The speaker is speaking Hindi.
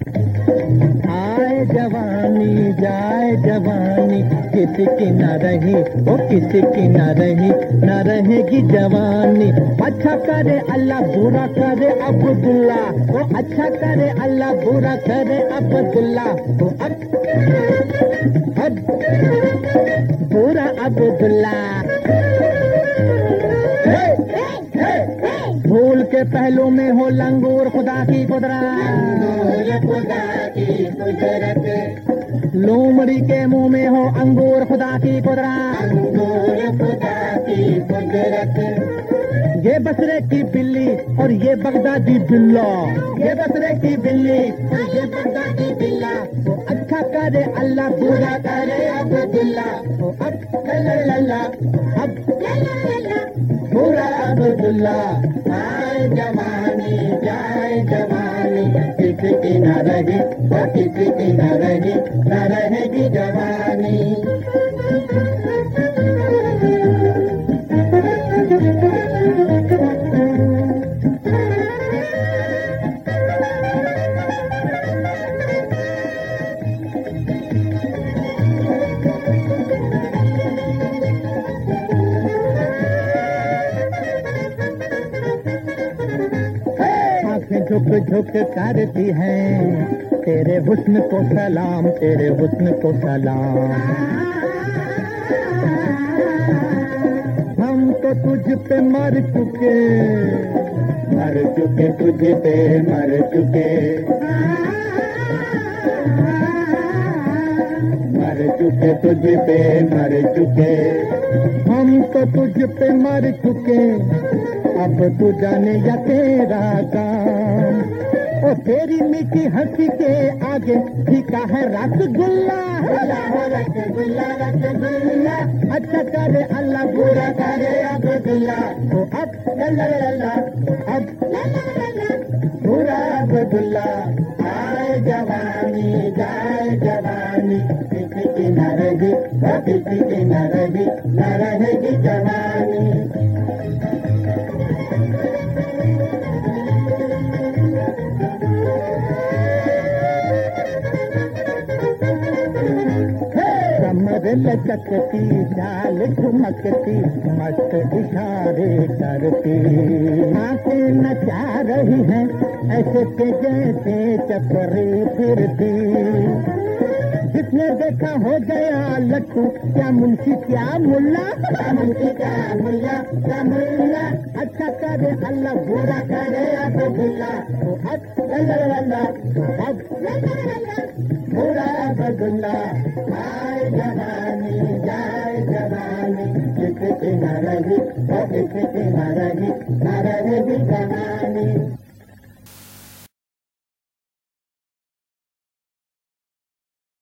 आए जवानी जाए जवानी, किसी की न रही वो किसी की न रही, न रहेगी जवानी। अच्छा करे अल्लाह बुरा करे अब्दुल्ला, वो अच्छा करे अल्लाह बुरा करे अब्दुल्ला, वो अब बुरा अब्दुल्ला। फूल के पहलू में हो लंगूर खुदा की कुदरत, लोमड़ी के मुंह में हो अंगूर खुदा की कुदरत। ये बसरे की बिल्ली और ये बगदादी बिल्ला, ये बसरे की बिल्ली और ये बगदादी बिल्ला, वो अच्छा करे अल्लाह बुरा करे अब्दुल्ला, वो अब लल्ला अब बुरा अब्दुल्ला। आए जवानी जाए जवानी, किसी की न रही वो किसी की न रही, न रहेगी जवानी। झुक झुक करती हैं तेरे हुस्न को सलाम, तेरे हुस्न को सलाम। हम तो तुझ पे मर चुके तुझ पे मर चुके, तुझ पे मर चुके। हम तो तुझ पे मर चुके, अब तू जाने या तेरा काम। ओ तेरी मीठी हंसी के आगे फीका है रसगुल्ला, रसगुल्ला रसगुल्ला। अच्छा करे अल्लाह बुरा करे अब्दुल्ला, तो अब लल्ला अब बुरा अब्दुल्ला। आए जवानी जाए जवानी, किसी की न रही किसी की न रही, न रहेगी जवानी। लचकती चाल झुमकती, मस्त इशारे करती, आंखें नचा रही हैं ऐसे के जैसे चक्री फिरती। जिसने देखा हो गया लट्टू, क्या मुंशी क्या मुल्ला, क्या मुंशी क्या मुल्ला, क्या मुल्ला। अच्छा करे अल्लाह बुरा करे अब्दुल्ला, अब लल्ला अब बुरा अब्दुल्ला। आए जवानी जाए जवानी, किसी की न रही किसी की न रही, न रहेगी जवानी।